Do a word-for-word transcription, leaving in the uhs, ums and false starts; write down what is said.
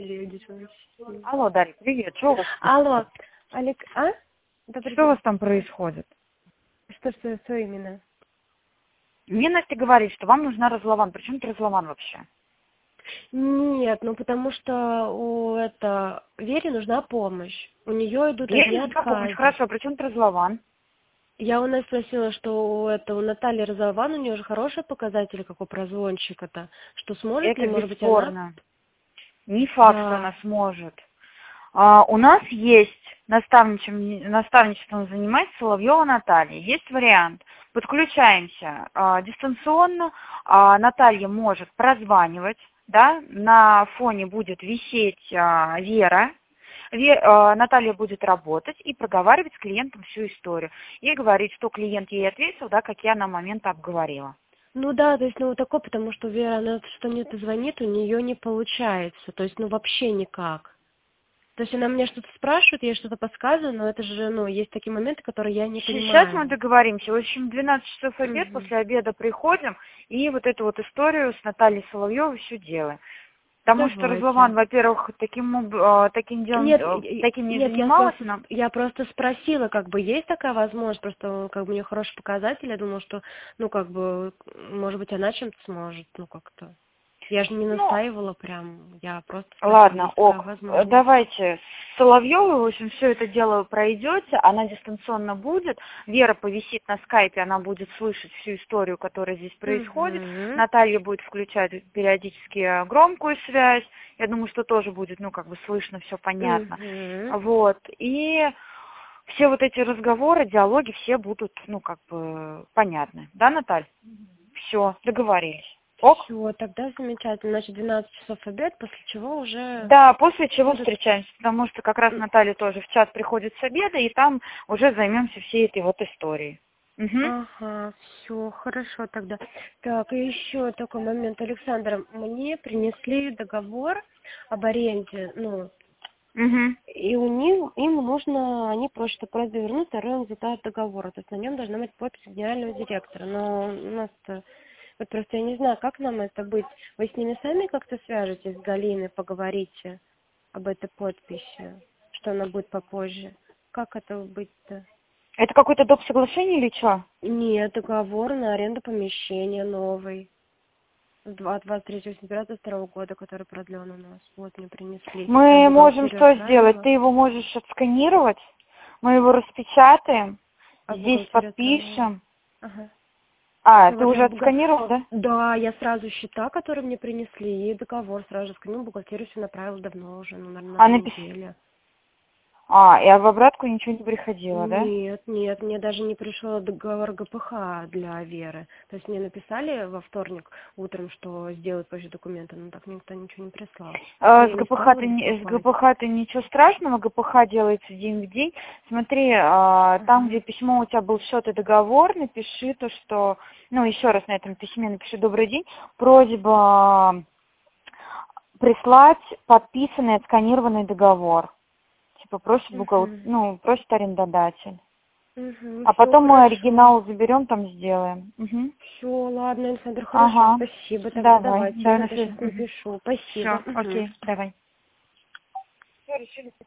едешь вообще. Алло, Дарья, привет. Что у вас, Алло, Олег, а? Добрый что у день. вас там происходит? Что, что, что именно? Мне Настя говорит, что вам нужна разлован. Причем это разлован вообще? Нет, ну потому что у это Вере нужна помощь. У нее идут Я одни не знаю, помощь. отказы. Хорошо, а при чем разлован? Я у нас спросила, что у, это, у Натальи Розован, у нее же хорошие показатели, как у прозвончика-то, что сможет Это ли, может быть, она... бесспорно. Не факт, что Да. она сможет. А, у нас есть наставничеством, наставничеством занимается Соловьева Наталья. Есть вариант. Подключаемся а, дистанционно. А, Наталья может прозванивать, да, на фоне будет висеть а, Вера. Ве- а, Наталья будет работать и проговаривать с клиентом всю историю. И говорить, что клиент ей ответил, да, какие она моменты обговорила. Ну да, то есть, ну, вот такое, потому что Вера, она что не звонит, у нее не получается, то есть, ну, вообще никак. То есть она мне что-то спрашивает, я ей что-то подсказываю, но это же, ну, есть такие моменты, которые я не Сейчас мы понимаю. договоримся. В общем, в двенадцать часов обед, Мгм. после обеда приходим и вот эту вот историю с Натальей Соловьевой все делаем. Потому что Разлован, Давайте. во-первых, таким, об- э, таким делом, Нет, э, и- таким не нет, я занималась, просто, но я просто спросила, как бы есть такая возможность, просто как бы у нее хороший показатель, я думала, что, ну, как бы, может быть, она чем-то сможет, ну, как-то. Я же не ну, настаивала прям, я просто спросила, ладно, есть такая ок. Э, возможность. Давайте с Соловьевой, в общем, все это дело пройдете, она дистанционно будет, Вера повисит на скайпе, она будет слышать всю историю, которая здесь происходит, Угу. Наталья будет включать периодически э, громкую связь, я думаю, что тоже будет, ну, как бы слышно, все понятно. Угу. Вот, и все вот эти разговоры, диалоги, все будут, ну, как бы понятны. Да, Наталья? Все, договорились. Ок? Все, тогда замечательно. Значит, двенадцать часов обед, после чего уже Да, после чего будут... встречаемся, потому что как раз М, Наталья тоже в чат приходит с обеда, и там уже займемся всей этой вот историей. Угу. Ага, все, хорошо тогда. Так, и еще такой момент, Александр, мне принесли договор об аренде, ну, Угу. и у них, им нужно, они просят просьбу вернуть второй результат договора, то есть на нем должна быть подпись генерального директора, но у нас-то, вот просто я не знаю, как нам это быть, вы с ними сами как-то свяжетесь, с Галиной, поговорите об этой подписи, что она будет попозже, как это быть-то? Это какое-то доп. Соглашение или что? Нет, договор на аренду помещения новый. С двадцать третьего сентября двадцать второго года, который продлен у нас. Вот мне принесли. Я в Мы можем бухгалтерию что сделать? отправила. Ты его можешь отсканировать, мы его распечатаем, А в здесь бухгалтерию отправила. подпишем. Ага. А, Все, ты вот я уже в буга... отсканировал, да? Да, я сразу счета, которые мне принесли, и договор сразу же сканировала, в бухгалтерию все направила давно уже, ну, наверное, на А, той напис... неделе. а, и в обратку ничего не приходило, да? Нет, нет, мне даже не пришел договор ГПХ для Веры. То есть мне написали во вторник утром, что сделают позже документы, но так никто ничего не прислал. Но А, С я не ГПХ, стала ты не- с беспокоить. ГПХ-то ничего страшного, ГПХ делается день в день. Смотри, а, там, где Ага. письмо у тебя был счет и договор, напиши то, что, ну, еще раз на этом письме напиши «Добрый день», просьба прислать подписанный, отсканированный договор. Типа просит бухгал... Угу. ну, просит арендодатель. Угу, А все потом мы хорошо. оригинал заберем, там сделаем. Угу. Все, ладно, Александр, хорошо, Ага. спасибо. Тогда Давай, давайте, я давай на на это сейчас связи. напишу. Все, Спасибо. Угу. окей, давай. Все, решили.